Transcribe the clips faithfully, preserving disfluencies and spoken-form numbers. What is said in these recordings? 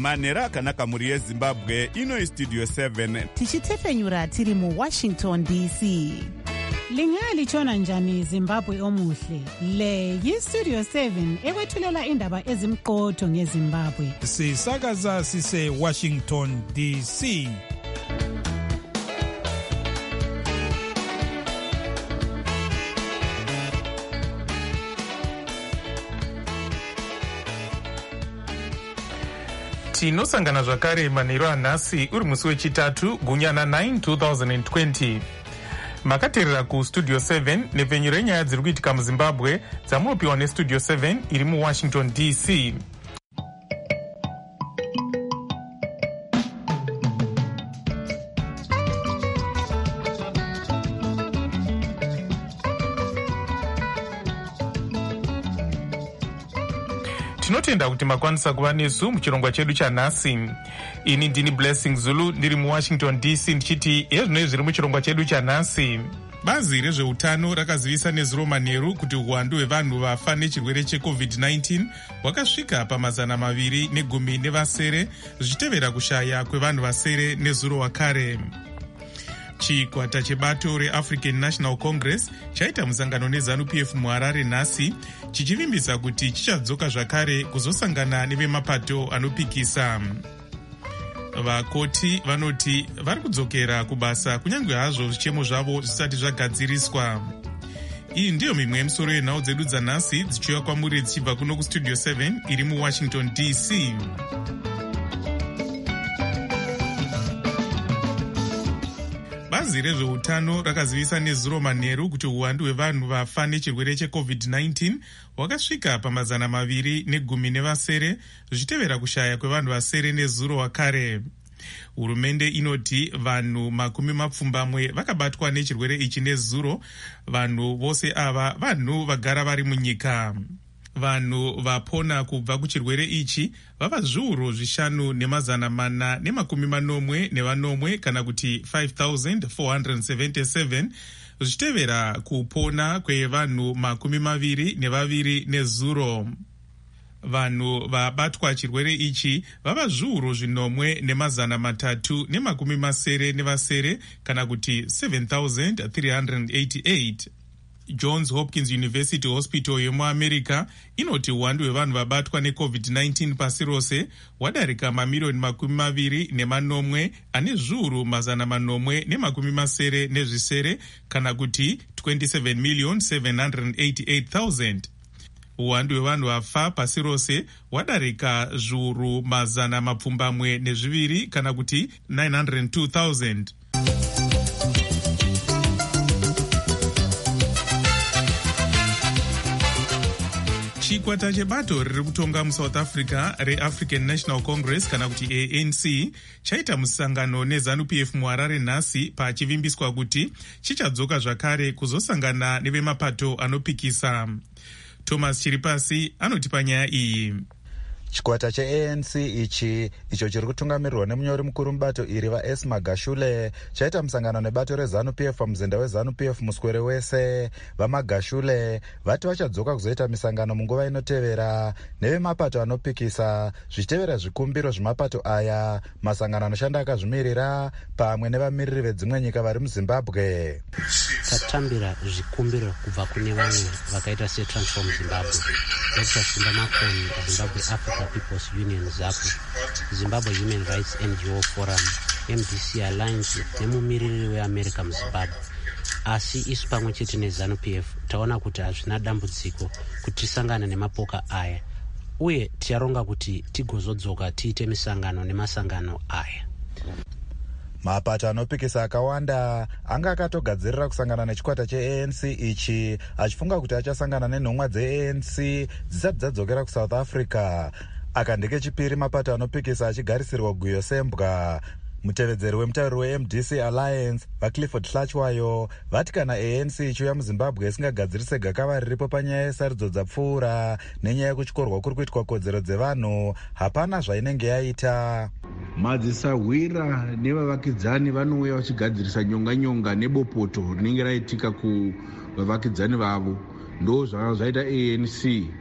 manhero akanaka mhuri yezimbabwe. Ino istudio seven tichitefenyura tiri muwashington D C. Lingalitshona njani Zimbabwe omuhle? Le yistudio seven ekwethulela indaba ezimqotho ngeZimbabwe. Sisakaza sise Washington D C. Tinosangana zvakare manheru anhasi uri musi wechitatu gunyana nine twenty twenty. Makateerera kustudio seven nepfenyuro yenyaya dziri kuitika muZimbabwe dzamunopiwa nestudio seven iri muWashington D C. Tinotenda kuti makwanisa kuva nesu muchirongwa chedu chanhasi. Ini ndini Blessing Zulu ndiri muWashington D C ndichiti ezvino zviri muchirongwa chedu chanhasi. Bazi rezveutano rakazivisa nezuro manheru kuti uwandu hwevanhu vafa nechirwere checovid nineteen hwakasvika pamazana maviri negumi nevasere zvichitevera kushaya kwevanhu vasere nezuro wakare. Chikwata chebato reAfrican National Congress chaita musangano neZANU P F muHarare nhasi chichivimbisa kuti chichadzoka zvakare kuzosangana nevemapato anopikisa. Vakoti vanoti vari kudzokera kubasa kunyange hazvo zvichemo zvavo zvisati zvagadziriswa. Iyi ndiyo mimwe yemisoro yenhau dzedu dzanhasi dzichiuya kwamuri dzichibva kuno kustudio seven iri muWashington D C. Bazi rezveutano rakazivisa nezuro manheru kuti uwandu hwevanhu vafa nechirwere checovid nineteen hwakasvika pamazana maviri negumi nevasere zvichitevera kushaya kwevanhu vasere nezuro wakare. Hurumende inoti vanhu makumi mapfumbamwe vakabatwa nechirwere ichi nezuro. Vanhu vose ava vanhu vagara vari munyika. Vanhu vapona kubva kuchirwere ichi vava zviuru zvishanu nemazana mana nemakumi manomwe nevanomwe kana kuti five thousand four hundred seventy-seven zvichitevera kupona kwevanhu makumi maviri nevaviri nezuro. Vanhu vabatwa chirwere ichi vava zviuru zvinomwe nemazana matatu nemakumi masere nevasere kana kuti seven thousand three hundred eighty-eight. Johns Hopkins University Hospital yemuAmerica inoti uwandu hwevanhu vabatwa necovid nineteen pasi rose hwadarika mamirioni makumi maviri nemanomwe ane zviuru mazana manomwe nemakumi masere nezvisere kana kuti twenty-seven million seven hundred eighty-eight thousand. Uwandu hwevanhu vafa pasi rose hwadarika zviuru mazana mapfumbamwe nezviviri kana kuti nine hundred two thousand. Chikwata chebato riri kutonga muSouth Africa reAfrican National Congress kana kuti A N C chaita musangano neZANU P F muHarare nhasi pachivimbiswa kuti chichadzoka zvakare kuzosangana nevemapato anopikisa. Thomas Chiripasi anotipa nyaya iyi. Chikwata che-A N C ichi icho chiri kutungamirirwa nemunyori mukuru mubato iri vaS Magashule chaita musangano nebato reZANU P F pamuzinda weZANU P F muswere wese. VaMagashule vati vachadzoka kuzoita misangano munguva inotevera nevemapato anopikisa zvichitevera zvikumbiro zvemapato aya. Masangano anoshanda akazvimirira pamwe nevamiriri vedzimwe nyika vari muZimbabwe. Tatambira zvikumbiro kubva kune vamwe vakaita seTransform Zimbabwe, Doctor Simba Makoni, Zimbabwe Africa People's Union ZAPU, Zimbabwe Human Rights N G O Forum, M D C Alliance nemumiriri weAmerica muZimbabwe. Asi isu pamwe chete neZANU P F taona kuti hazvina dambudziko kuti tisangane nemapoka aya, uye tiyaronga kuti tigozodzoka tiite misangano nemasangano aya. Mapato anopikisa akawanda anga akatogadzirira kusangana nechikwata che-A N C ichi achifunga kuti achasangana nenhomwa dze-A N C dzisati dzadzokera kuSouth Africa. Aka ndekechipiri mapato anopikisa achigarisirwa guyo sembwa. Mutevedzeri wemutauri we-M D C Alliance vaClifford Hlachwayo vati kana A N C ichiuya muZimbabwe isingagadzirise gakava riripo panyaya yesarudzo dzapfuura nenyaya yekuchikorwa kuri kuitwa kodzero dzevanhu, hapana zvainenge yaita. Madzisahwira nevavakidzani vanouya vachigadzirisa nyonga-nyonga nebopoto rinenge raitika kuvavakidzani vavo. Ndo zvava zvaita A N C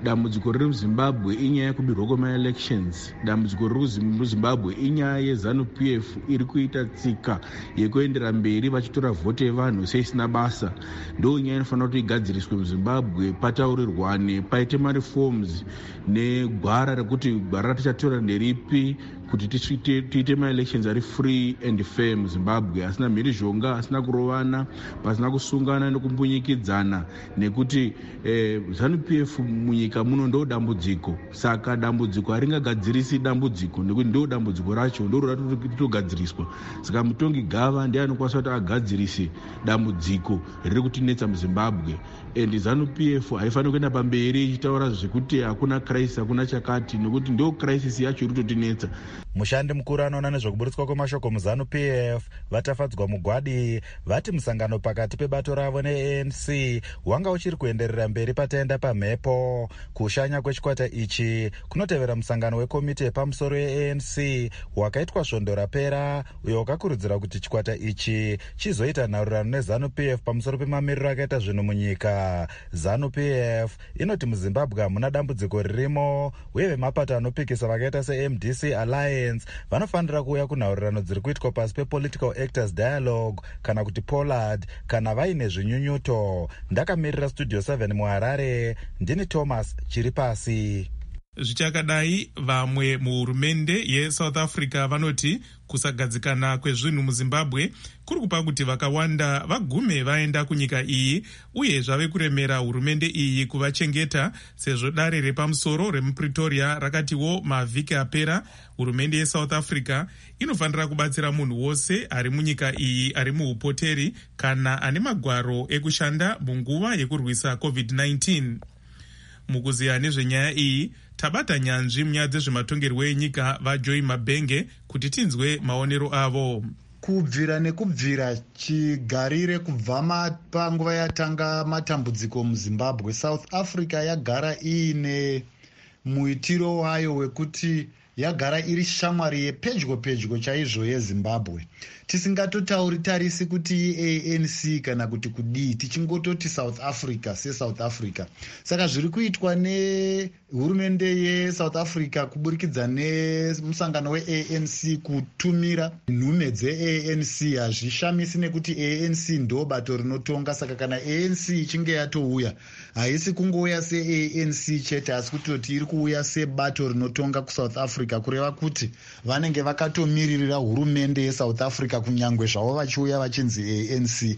dambudziko riri muzimbabwe inyaya yekubirwa kwemaelections. Dambudziko riri muzimbabwe inyaya yeZANU-P F iri kuita tsika yekuendera mberi vachitora vhoti yevanhu seisina basa. Ndo nyaya inofanira kuti igadziriswe muzimbabwe, pataurirwane, paite mareforms negwara rekuti gwara ratichatora nderipi kuti tiite maelections ari free and fair muzimbabwe, asina mhirizhonga, asina kurovana, pasina kusungana nekumbunyikidzana, nekuti eh, ZANU-P F munyika muno ndo dambudziko. Saka dambudziko haringagadzirisi dambudziko, nekuti ndo dambudziko racho ndo ratogadziriswa. Saka mutongi gava ndiye anokwanisa kuti agadzirise dambudziko riri kutinetsa muzimbabwe. And ZANU-P F haifaniri kuenda pamberi ichitaura zvekuti hakuna crisis, hakuna chakati, nekuti ndo crisis yacho iri kutotinetsa. Mushandi mukuru anoona nezvekuburitswa kwemashoko muZANU-P F vatafadzwa mugwadi vati musangano pakati pebato ravo ne-A N C wanga uchiri kuenderera mberi pataenda pamhepo. Kushanya kwechikwata ichi kunotevera musangano wekomiti yepamusoro ye-A N C wakaitwa svondo rapera, uyo wakakurudzira kuti chikwata ichi chizoita nharirano neZANU-P F pamusoro pemamiriro akaita zvinhu munyika. ZANU-P F inoti muzimbabwe hamuna dambudziko ririmo, uye vemapato anopikisa vakaita se-M D C Alliance vanofanira kuuya kunhaurirano dziri kuitwa pasi pepolitical actors dialogue kana kuti pollard kana vaine zvinyunyuto. Ndakamirira studio seven muHarare, ndini Thomas Chiripasi. Zvichakadai, vamwe muhurumende yeSouth Africa vanoti kusagadzikana kwezvinhu muZimbabwe kuri kupa kuti vakawanda vagume vaenda kunyika iyi, uye zvave kuremera hurumende iyi kuvachengeta, sezvo dare repamusoro remuPretoria rakatiwo mavhiki apera hurumende yeSouth Africa inofanira kubatsira munhu wose ari munyika iyi ari muupoteri kana ane magwaro ekushanda munguva yekurwisa covid nineteen. Mukuziya nezvenyaya iyi tabata nyanzvi munyaya dzezvematongerwo enyika vaJoy Mabenge kuti tinzwe maonero avo. Kubvira nekubvira chigarire kubva panguva yatanga matambudziko muZimbabwe, South Africa yagara iine muitiro wayo wekuti yagara iri shamwari yepedyo pedyo chaizvo yeZimbabwe. Tisingatotauri tarisi kuti i-A N C kana kuti kudii, tichingototi South Africa seSouth Africa. Saka zviri kuitwa nehurumende yeSouth Africa kuburikidza nemusangano we-A N C kutumira nhume dze-A N C hazvishamisi, nekuti A N C ndo bato rinotonga. Saka kana A N C ichinge yatouya, haisi kungouya se-A N C chete, asi kutoti iri kuuya sebato rinotonga kuSouth Africa, kureva kuti vanenge vakatomiririra hurumende yeSouth Africa kunyangwe zvavo vachiuya vachinzi A N C.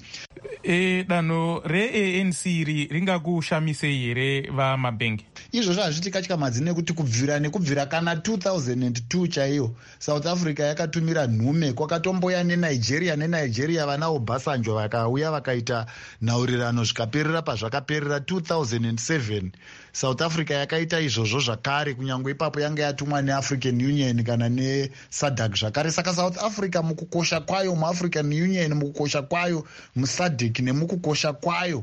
E, danho re-A N C iri ringakushamisei here vaMabenge? Izvozvo hazviti katyamadzi, nekuti kubvira nekubvira kana two thousand two chaiyo South Africa yakatumira nhume. Kwakatomboya neNigeria neNigeria vana Obasanjo vakauya vakaita nhaurirano zvikaperera pazvakaperera. Two thousand seven South Africa yakaita izvozvo zvakare, kunyangwe ipapo yanga yatumwa neAfrican Union kana neSADC zvakare. Saka South Africa mukukosha kwayo muAfrican Union, mukukosha kwayo muSADC nemukukosha kwayo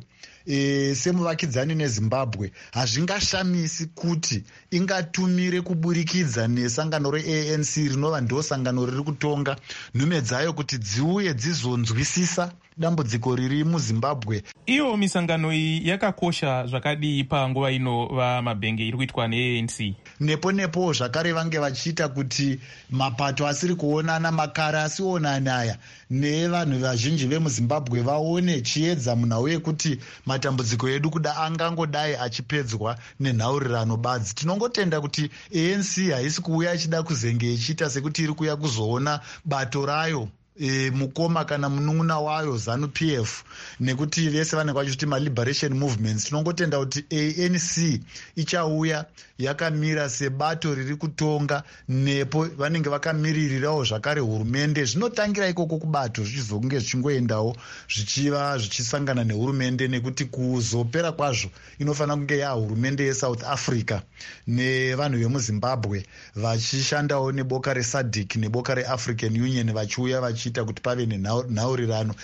E, semuvakidzani neZimbabwe, hazvingashamisi kuti ingatumire kuburikidza nesangano re-A N C rinova ndo sangano riri kutonga nhume dzayo kuti dziuye dzizonzwisisa dambudziko riri muZimbabwe. Iyo misangano iyi yakakosha zvakadii panguva ino vaMabenge iri kuitwa ne-A N C? Nepo nepo zvakare vange vachiita kuti mapato asiri kuonana, makara asionana aya nevanhu vazhinji vemuZimbabwe vaone chiedza munhau yekuti matambudziko edu kuda angangodai achipedzwa nenhaurirano badzi. Tinongotenda kuti A N C haisi kuuya ichida kuzenge ichiita sekuti iri kuuya kuzoona bato rayo E, mukoma kana munun'una wayo ZANU-P F, nekuti vese vanenge vachiti ma-liberation movements. Tinongotenda kuti A N C ichauya yakamira sebato riri kutonga, nepo vanenge vakamiririrawo zvakare hurumende. Zvinotangira ikoko kubato zvichizonge zvichingoendawo zvichiva zvichisangana nehurumende, nekuti kuzopera kwazvo inofanira kunge ya hurumende yeSouth Africa nevanhu vemuZimbabwe vachishandawo neboka reSADC neboka reAfrican Union vachiuya vachi ita kuti pave nenhaurirano.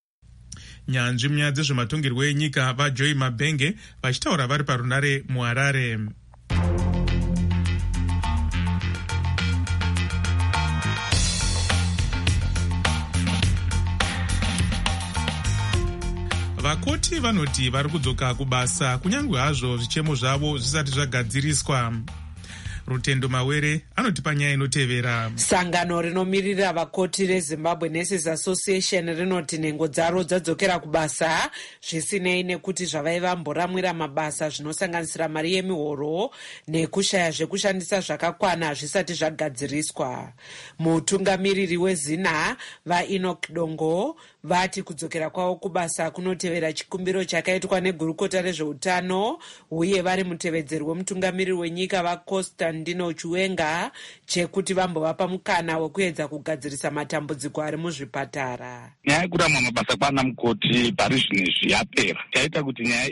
Nyanzvi munyaya dzezvematongerwo enyika vaJoy Mabenge vachitaura vari parunare muHarare. vakoti vanoti vari kudzoka kubasa kunyange hazvo zvichemo zvavo zvisati zvagadziriswa. Rutendo Mawere anotipa nyaya inotevera. Sangano rinomirira vakoti reZimbabwe Nurses Association rinoti nhengo dzaro dzadzokera kubasa zvisinei nekuti zvavaiva mboramwira mabasa zvinosanganisira mari yemihoro nekushaya zvekushandisa zvakakwana zvisati zvagadziriswa. Mutungamiriri weZina vaEnoch Dongo vati kudzokera kwavo kubasa kunotevera chikumbiro chakaitwa negurukota rezveutano uye vari mutevedzeri wemutungamiriri wenyika vaCosta Ndino Chiwenga chekuti vambovapa mukana wekuedza kugadzirisa matambudziko ari muzvipatara. Nyaya yekuramwa mabasa kwana mukoti pari zvinezvi yapera. Chaita kuti nyaya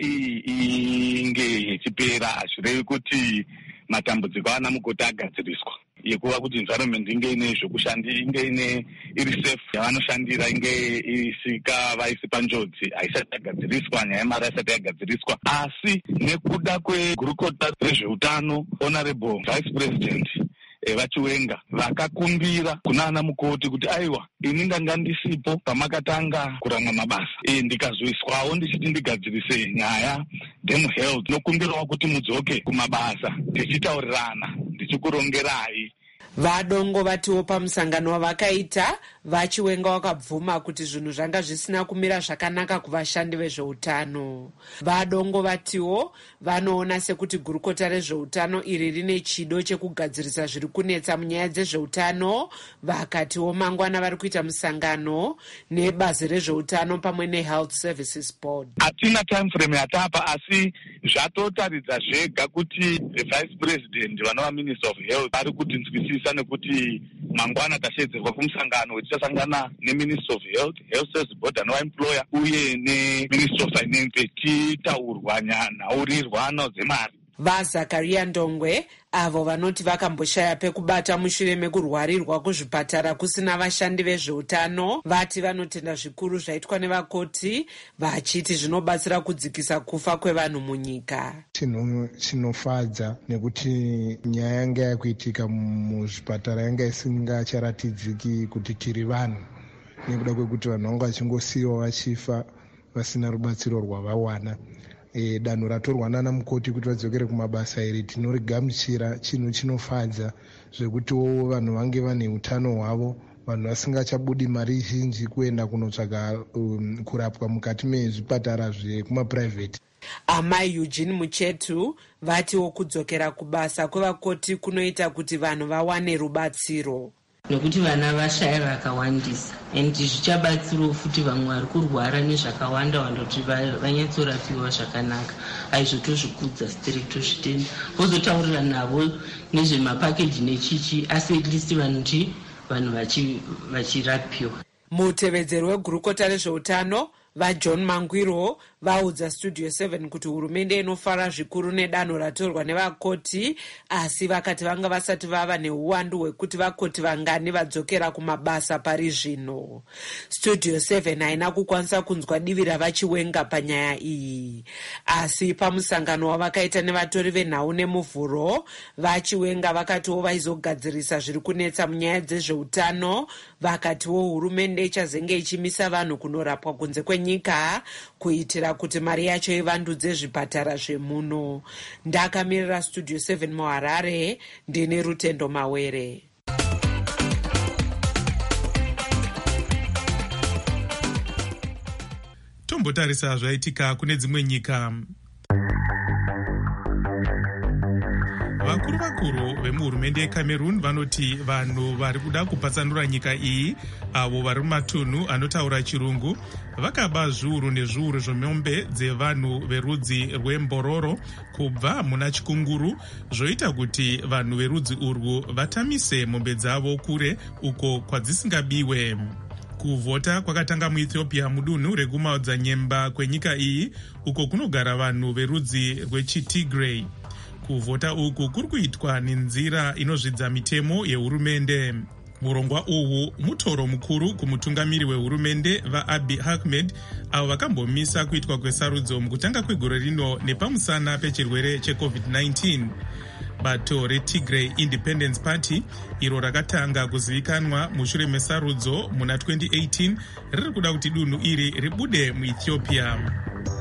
iyi inge ichipera hazvirevi kuti matambudziko ana mukoti agadziriswa. Yekuva kuti environment inge ine zvokushandira inge ine iri safe yavanoshandira inge isika vaisi panjodzi haisati yagadziriswa, nyaya yemari haisati yagadziriswa, asi nekuda kwegurukota rezveutano honorable vice president vaChiwenga vakakumbira kuna ana mukoti kuti aiwa ini ndanga ndisipo pamakatanga kuramwa mabasa e, ndikazoiswawo ndichiti ndigadzirise nyaya dzemuhealth. Nokumbirawo kuti mudzoke kumabasa tichitaurirana ndichikurongerai. Vadongo vatiwo pamusangano wavakaita vaChiwenga wakabvuma kuti zvinhu zvanga zvisina kumira zvakanaka kuvashandi vezveutano. Vadongo vatiwo vanoona sekuti gurukota rezveutano iri rine chido chekugadzirisa zviri kunetsa munyaya dzezveutano. Vakatiwo mangwana vari kuita musangano nebazi rezveutano pamwe neHealth Services Board. Hatina time frame yatapa asi zvatotaridza zvega kuti vice president vanova minister of health vari kutinzwisisa nekuti mangwana tashedzerwa kumusangano tichasangana neminister of health, health service board anova employer uye neminister of finance tichitaurwa nhanhaurirwano dzemari. VaZakaria Ndongwe avo vanoti vakamboshaya pekubata mushure mekurwarirwa kuzvipatara kusina vashandi vezveutano vati vanotenda zvikuru zvaitwa nevakoti vachiti zvinobatsira kudzikisa kufa kwevanhu munyika. Chinhu chinofadza nekuti nyaya yanga yakuitika muzvipatara yanga isingacharatidziki kuti tiri vanhu nekuda kwekuti vanhu vanga vachingosiyiwa vachifa vasina rubatsiro rwavawana. E, danho ratorwa nana mukoti kuti vadzokere kumabasa iri tinorigamuchira. Chinhu chinofadza zvekutiwo vanhu vange vane utano hwavo, vanhu vasingachabudi mari zhinji kuenda kunotsvaga um, kurapwa mukati mezvipatara zvekumaprivate. Amai Eugene Muchetu vatiwo kudzokera kubasa kwevakoti kunoita kuti vanhu vawane rubatsiro. Nokuti vana vashaya vakawandisa and zvichabatsirawo futi vamwe vari kurwara nezvakawanda wanda kuti vanyatsorapiwa zvakanaka. Aizvotozvikudza straight tozvitenda vozotaurira navo nezvemapakeji nechichi asi at least vanoti vanhu vachirapiwa. Mutevedzeri wegurukota rezveutano vaJohn Mangwiro vaudza Studio seven kuti hurumende inofara zvikuru nedanho ratorwa nevakoti asi vakati vanga vasati vava neuwandu hwekuti vakoti vangani vadzokera kumabasa pari zvino. Studio seven haina kukwanisa kunzwa divi ravaChiwenga panyaya iyi asi pamusangano wavakaita nevatori venhau nemuvhuro vaChiwenga vakatiwo vaizogadzirisa zviri kunetsa munyaya dzezveutano. Vakatiwo hurumende ichazenge ichimisa vanhu kunorapwa kunze kwenyika kuitira kuti mari yacho ivandudze zvipatara zvemuno. Ndakamirira Studio seven muHarare ndine Rutendo Mawere. Tombotarisa zvaitika kune dzimwe nyika. Vakuru vakuru vemuhurumende yeCameroon vanoti vanhu vari kuda kupatsanura nyika iyi avo vari mumatunhu anotaura chirungu vakaba zviuru nezviuru zvemombe dzevanhu verudzi rwembororo kubva muna chikunguru zvoita kuti vanhu verudzi urwu vatamise mombe dzavo kure uko kwadzisingabiwe. Kuvhota kwakatanga muEthiopia mudunhu rekumaodzanyemba kwenyika iyi uko kunogara vanhu verudzi rwechiTigray. Kuvhota uku kuri kuitwa nenzira inozvidza mitemo yehurumende. Murongwa uhu mutoro mukuru kumutungamiri wehurumende vaAbiy Ahmed avo vakambomisa kuitwa kwesarudzo mukutanga kwegore rino nepamusana pechirwere checovid nineteen. Bato reTigray Independence Party iro rakatanga kuzivikanwa mushure mesarudzo muna twenty eighteen riri kuda kuti dunhu iri ribude muEthiopia.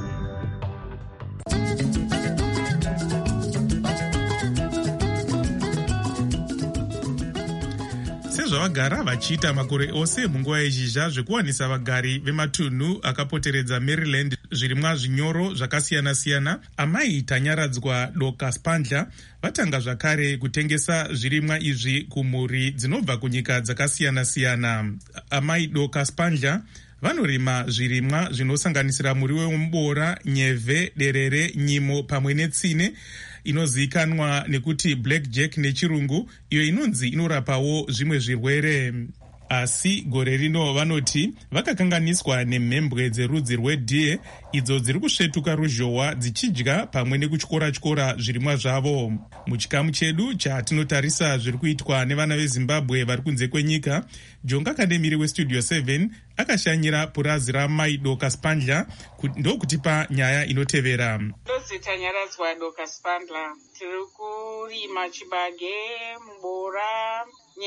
sezvavagara vachiita makore ose munguva yezhizha zvekuwanisa vagari vematunhu akapoteredza Maryland zvirimwa zvinyoro zvakasiyana-siyana. Amai Tanyaradzwa Doka Spandla vatanga zvakare kutengesa zvirimwa izvi kumhuri dzinobva kunyika dzakasiyana-siyana. Amai Doka Spandla vanorima zvirimwa zvinosanganisira muriwo wemubora, nyeve, derere, nyimo pamwe netsine inozivikanwa nekuti black jack nechirungu, iyo inonzi inorapawo zvimwe zvirwere. Asi gore rino vanoti vakakanganiswa nemhembwe dzerudzi rwedhiye idzo dziri kusvetuka ruzhowa dzichidya pamwe nekutyora-tyora zvirimwa zvavo. Muchikamu chedu chatinotarisa zviri kuitwa nevana veZimbabwe vari kunze kwenyika, Jonga Kandemiri westudio seven akashanyira purazi raMai Doka Spandla ndokutipa nyaya inotevera. Ndodzi Tanyaradzwa Doka Spandla. Tiri kurima chibage, mubora,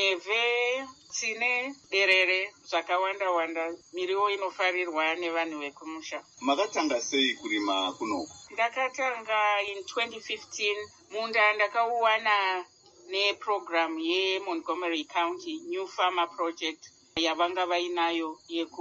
nyeve, tsine, derere, zvakawanda-wanda, miriwo inofarirwa nevanhu vekumusha. Makatanga sei kurima kunoku? Ndakatanga in twenty fifteen. Munda ndakauwana neprogram yeMontgomery County New Farmer Project yavanga vainayo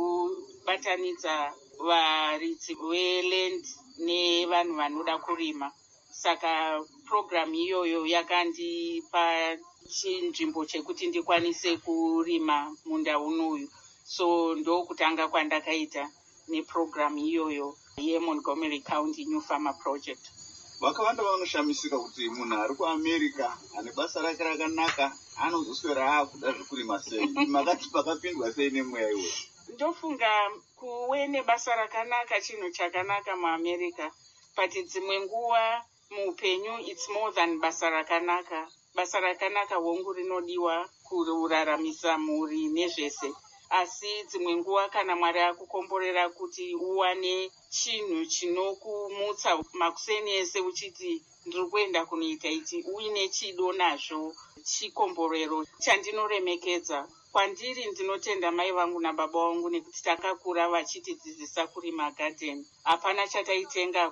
yekubatanidza varidzi veland nevanhu vanoda kurima. Saka program iyoyo yakandipa chinzvimbo chekuti ndikwanise kurima munda unoyu. So ndokutanga kwandakaita neprogram iyoyo yeMontgomery County New Farmer Project. Vakawanda vanoshamisika kuti munhu ari kuAmerica ane basa rake rakanaka anozoswera akuda zvekurima sei. Makati pakapindwa sei nemweya iwe? Ndofunga kuve nebasa rakanaka chinhu chakanaka muAmerica, but dzimwe nguva muupenyu it's more than basa rakanaka. Basa rakanaka hongu rinodiwa kuraramisa mhuri nezvese. Asi dzimwe nguva kana Mwari akukomborera kuti uwane chinhu chinokumutsa makuseni ese uchiti ndiri kuenda kunoita iti, uine chido nazvo, chikomborero chandinoremekedza. Kwandiri ndinotenda mai vangu nababa vangu nekuti takakura vachitidzidzisa kurima garden. Hapana chataitenga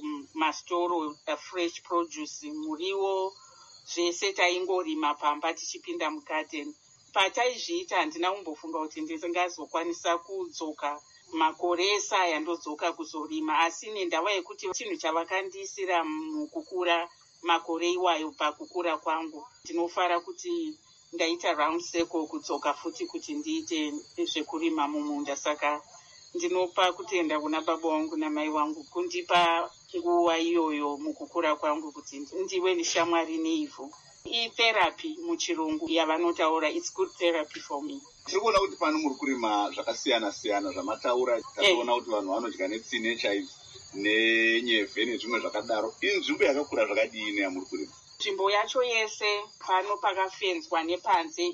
kumastoro fresh produce, muriwo, zvese taingorima pamba tichipinda mugarden. Pataizviita handina kumbofunga kuti ndingazokwanisa kudzoka makore esaya ndodzoka kuzorima, asi nendava yekuti chinhu chavakandisira mukukura makore iwayo pakukura kwangu, ndinofara kuti ndaita round circle kudzoka futi kuti ndiite zvekurima mumunda. Saka ndinopa kutenda kuna baba vangu namai vangu kundipa nguva iyoyo mukukura kwangu kuti ndiwe neshamwari neivhu. I-therapy muchirungu yavanotaura, it's good therapy for me. Tiri kuona kuti pano muri kurima zvakasiyana-siyana zvamataura. Tatoona kuti vanhu vanodya netsine chaidzo nenyeve nezvimwe zvakadaro. Iyi nzvimbo yakakura zvakadini yamuri kurima? Nzvimbo yacho yese pano pakafenzwa nepanze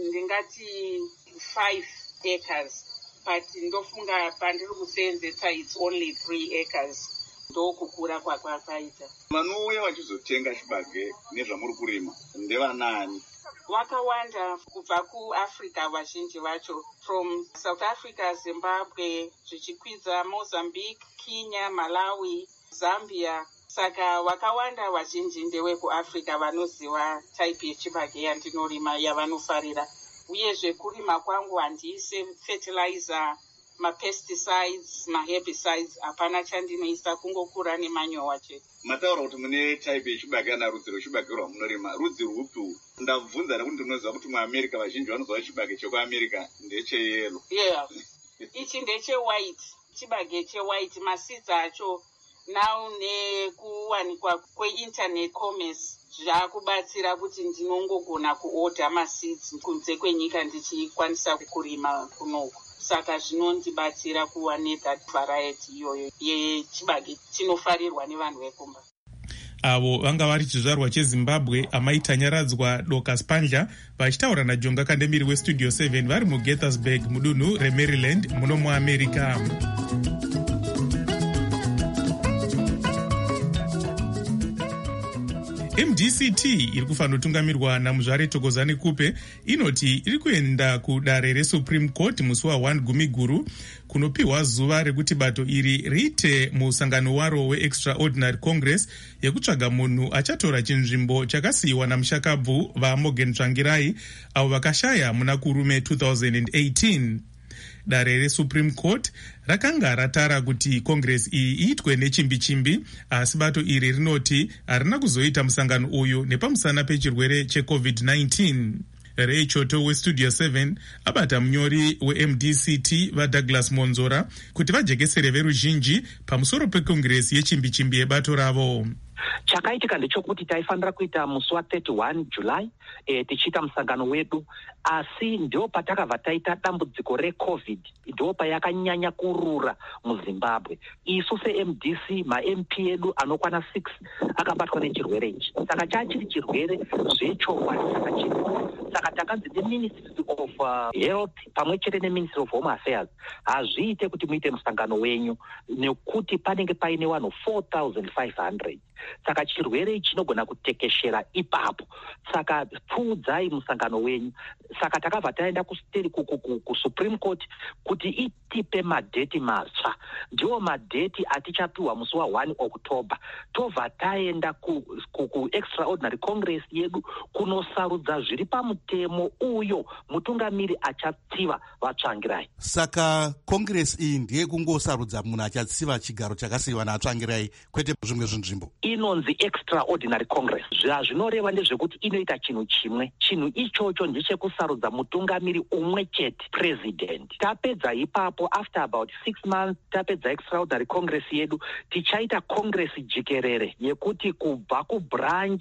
ndingati five acres, but ndofunga pandiri kuseenzesa it's only three acres. Ndokukura kwakwakaita. Vanouya vachizotenga chibage nezvamuri kurima ndevanani? Vakawanda kubva kuAfrica vazhinji vacho, from South Africa, Zimbabwe, zvichikwidza Mozambique, Kenya, Malawi, Zambia. Saka vakawanda vazhinji ndevekuAfrica vanoziva type yechibage yandinorima yavanofarira. Uyezve kurima kwangu handiise fertilizer, mapesticides, maherbicides, hapana chandinoisa, kungokura nemanyowa chete. Mataura kuti mune type yechibage kana rudzi rwechibage rwamunorima, rudzi rwupi? Ndabvunza nekuti ndinoziva kuti muAmerica vazhinji vanoziva chibage chekuAmerica ndecheyero. Yeah. Ichi ndechewhite, chibage chewhite. Maseeds acho now nekuwanikwa kweinternet commerce zvakubatsira kuti ndinongogona kuorder maseeds kunze kwenyika ndichikwanisa kurima kunoku. Saka zvinondibatsira kuva nethat variety iyoyo yechibage chinofarirwa nevanhu vekumba. Avo vanga vari chizvarwa cheZimbabwe Amai Tanyaradzwa Doka Spandla vachitaura naJonga Kandemiri westudio seven vari muGaithersburg mudunhu reMaryland muno muAmerica. M D C T iri kufanotungamirwa namuzvare Thokozani Kupe inoti iri kuenda kudare reSupreme Court musi wa gumi guru kunopiwa zuva rekuti bato iri riite musangano waro weExtraordinary Congress yekutsvaga munhu achatora chinzvimbo chakasiyiwa namushakabvu vaMorgan Tsvangirai avo vakashaya muna kurume two thousand eighteen. Dare reSupreme Court rakanga ratara kuti Congress iyi iitwe nechimbi-chimbi, asi bato iri rinoti harina kuzoita musangano uyu nepamusana pechirwere cheCovid nineteen. Ray Choto weStudio seven abata munyori weM D C T vaDouglas Monzora kuti vajekesere veruzhinji pamusoro peCongress yechimbi-chimbi yebato ravo. Chakaitika ndechokuti taifanira kuita musi wa thirty-one July e, tichiita musangano wedu, asi ndio patakabva taita dambudziko reCovid, ndio payakanyanya kurura muZimbabwe. Isu seM D C ma-M P edu anokwana six akabatwa nechirwere ichi. Saka chachiri chirwere zvechokwadi saka chino. Saka takanzi neMinistry of uh, Health pamwe chete neMinistry of Home Affairs hazviite kuti muite musangano wenyu nekuti panenge paine vanhu four thousand five hundred. Saka chirwere ichi chinogona kutekeshera ipapo. Saka pfuudzai musangano wenyu. Saka takabva taenda kuSupreme Court kuti itipe madheti matsva. Ndiwo madheti atichapiwa musi wa one October. Tobva taenda kuExtraordinary Congress yedu kunosarudza zviri pamutemo uyo mutungamiri achatsiva vaTsvangirai. Saka Congress iyi ndiye kungosarudza munhu achatsiva chigaro chakasiyiwa naTsvangirai, kwete zvimwe zvinzvimbo. Inonzi Extraordinary Congress. Zvinoreva ndezvekuti inoita chinhu chimwe. Chinhu ichocho ndechekusarudza mutungamiri umwe chete, president. Tapedza ipapo after about six months tapedza Extraordinary Congress yedu, tichaita Congress jikerere yekuti kubva kubranch,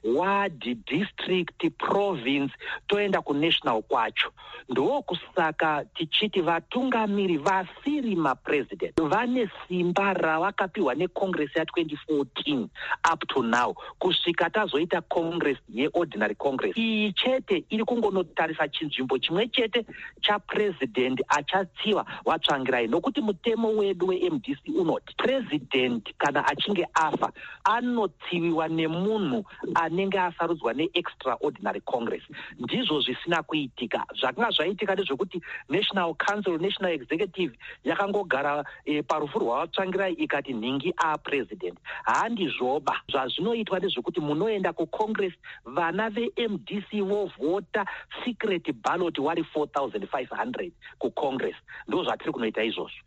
ward, district, province toenda kunational kwacho. Ndo kusaka tichiti vatungamiri vasiri mapresident vane simba ravakapiwa neCongress ya twenty fourteen up to now kusvika tazoita Congress yeOrdinary Congress. Iyi chete iri kungonotarisa chinzvimbo chimwe chete chapresident achatsiva vaTsvangirai, nokuti mutemo wedu weM D C unoti president kana achinge afa anotsiviwa nemunhu anenge asarudzwa neExtraordinary Congress. Ndizvo zvisina kuitika. Zvakanga zvaitika ndezvekuti National Council, National Executive yakangogara e, parufu rwavaTsvangirai ikati nhingi apresident. Handizvoba. Zvazvinoitwa ndezvekuti munoenda kuCongress, vana veM D C vovhota secret ballot wari four thousand five hundred kuCongress. Ndo zvatiri kunoita izvozvo.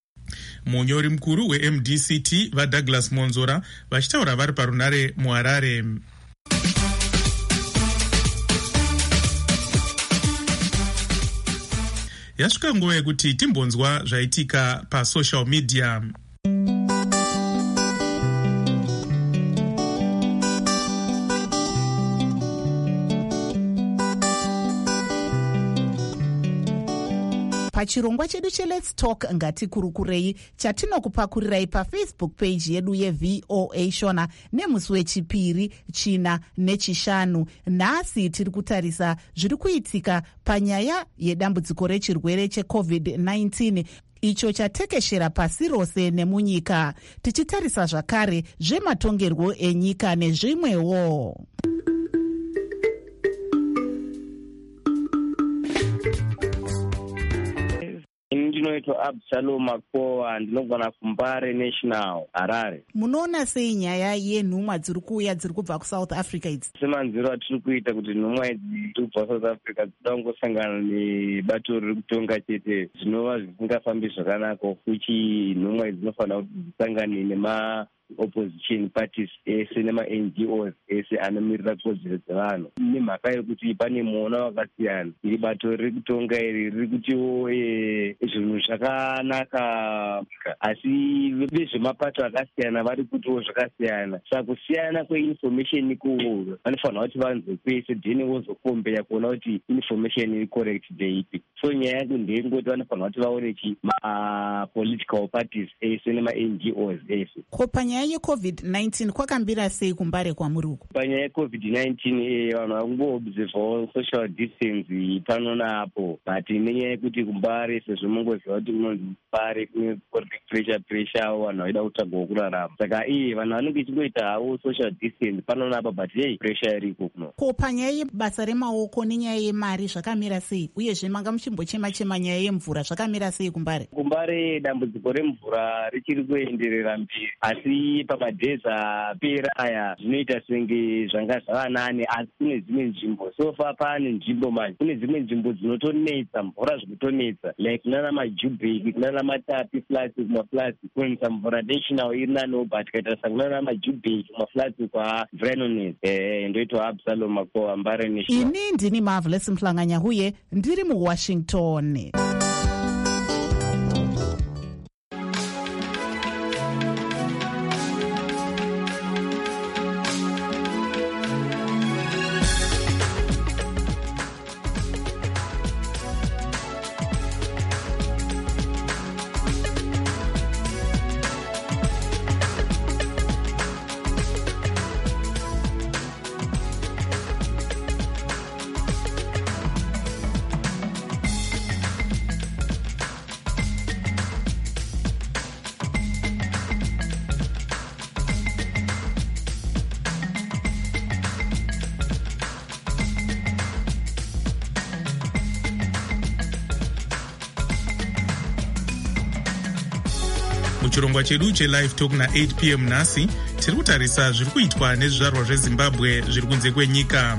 Munyori mukuru weM D C T vaDouglas Monzora vachitaura vari parunare muHarare. Yasvika nguva yekuti timbonzwa zvaitika pasocial media. Pachirongwa chedu cheLet's Talk ngatikurukurei chatinokupakurirai paFacebook page yedu yeV O A Shona nemusi wechipiri, china nechishanu. Nhasi tiri kutarisa zviri kuitika panyaya yedambudziko rechirwere cheCovid nineteen icho chatekeshera pasi rose nemunyika, tichitarisa zvakare zvematongerwo enyika nezvimwewo. Ndinoitwa Absalom Makoa, ndinogona kuMbare National, Harare. Munoona sei nyaya yenhumwa dziri kuuya dziri kubva kuSouth Africa idzi? Semanziro atiri kuita kuti nhumwa idzi kubva South Africa dzida kungosangana nebato riri kutonga chete zvinova zvisingafambi zvakanaka, fuchi nhumwa idzi dzinofanira kuti dzisangane nema opposition parties ese nema-N G Os ese anomirira kodzero dzevanhu, nemhaka yekuti pane muona wakasiyana. Iri bato riri kutonga iri riri kutiwo zvinhu zvakanaka, asi vezvemapato akasiyana vari kutiwo zvakasiyana. Saka kusiyana kweinformation ikuwo vanofanira kuti vanzwe kwese, then vozokombeya kuona kuti information iri correct ndeipi. So nyaya yacho ndeyengoti vanofanira kuti vaone chi ma-political parties ese nema-N G Os ese. Kopanya panyaya yecovid nineteen kwakambira sei kumbare kwamuri uko? Panyaya yecovid nineteen eh, vanhu vakungoobservawo social distance pano naapo, but nenyaya yekuti kumbare sezvo mungoziva kuti kunonzi kumbare kune pressure pressure avo vanhu vaida kutsvagawo kurarama, saka iye vanhu vanenge ichingoita havo social distance pano naapo, but hei pressure iriko kuno. Ko panyaya yebasa remaoko nenyaya yemari zvakamira sei, uyezve manga muchimbochema chema nyaya yemvura zvakamira sei kumbare? Kumbare dambudziko remvura richiri kuenderera mberi, asi pamadheza apera aya zvinoita senge zvanga zvava nani, asi kune dzimwe nzvimbo sofa pane nzvimbo manje, kune dzimwe nzvimbo dzinotonetsa mvura zvekutonetsa, like kunana majubheki, kunana matapi flats kumaflats kunonetsa mvura national iri naniwo, but kaita kunana majubheki kumaflats kwa mvura inonetsa. Eh, ndoitwa Absalom Makoa, Mbare National. Ini ndini Marvelous Mhlanganya huye ndiri muWashington. Muchirongwa chedu chelive talk na-eight p m nhasi tiri kutarisa zviri kuitwa nezvizvarwa zveZimbabwe zviri kunze kwenyika.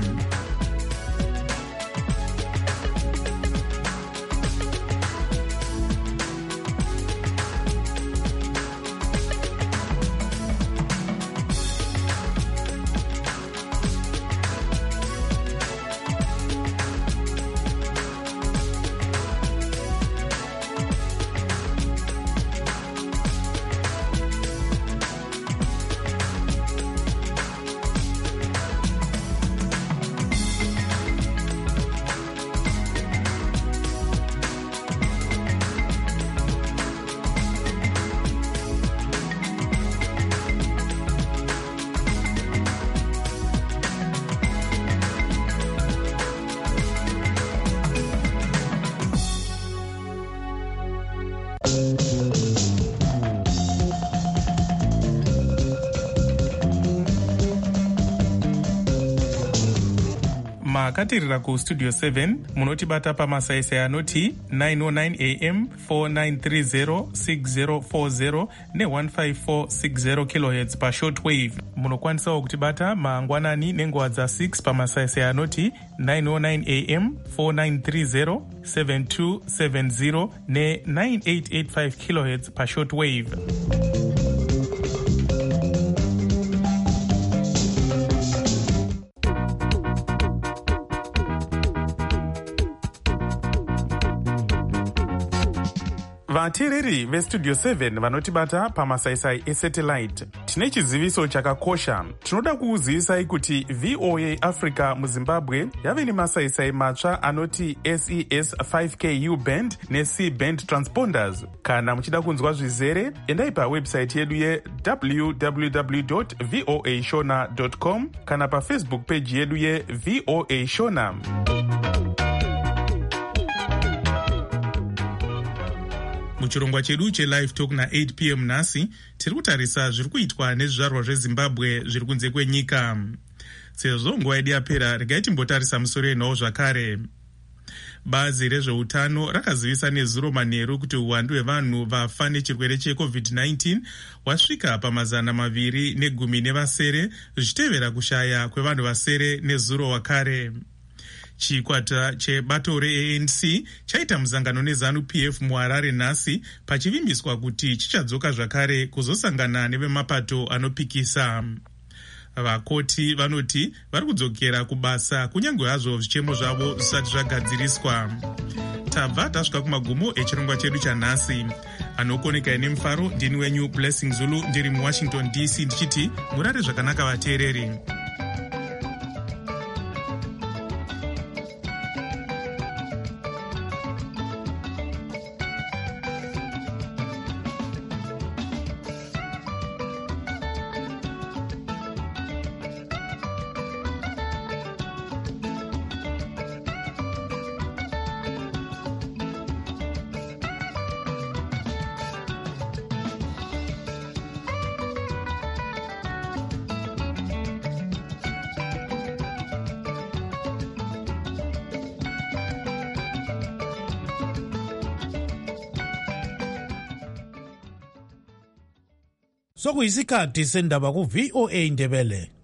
Makatirira kustudio seven munotibata pamasaisai anoti nine oh nine a m, four nine three zero, six zero four zero ne one five four six zero kilohertz pa shortwave. Munokwanisawo kutibata mangwanani nenguva dza six pamasaisai anoti nine oh nine a m, four nine three zero, seven two seven zero ne nine eight eight five kilohertz pa shortwave. Vateereri vestudio seven vanotibata pamasaisai esatellite, tine chiziviso chakakosha. Tinoda kukuzivisai kuti V O A Africa muZimbabwe yave nemasaisai matsva anoti S E S five K U band ne C band transponders. Kana muchida kunzwa zvizere, endai pawebsite yedu ye w w w dot voa shona dot com kana pafacebook page yedu ye V O A Shona. Muchirongwa chedu chelive talk na-eight p m nhasi tiri kutarisa zviri kuitwa nezvizvarwa zveZimbabwe zviri kunze kwenyika. Sezvo nguva yedu yapera, regai timbotarisa musoro yenhau zvakare. Bazi rezveutano rakazivisa nezuro manheru kuti uwandu hwevanhu vafa nechirwere checovid nineteen wasvika pamazana maviri negumi nevasere, zvichitevera kushaya kwevanhu vasere nezuro wakare. Chikwata chebato re-A N C chaita muzangano neZanu P F muHarare nhasi pachivimbiswa kuti chichadzoka zvakare kuzosangana nevemapato anopikisa. Vakoti vanoti vari kudzokera kubasa kunyange hazvo zvichemo zvavo zvisati zvagadziriswa. Tabva tasvika kumagumo echirongwa chedu chanhasi. Anokoneka nemufaro, ndini wenyu Blessing Zulu, ndiri muWashington D C ndichiti murare zvakanaka vateereri. sokuyisikhathi sendaba ku-V O A Ndebele.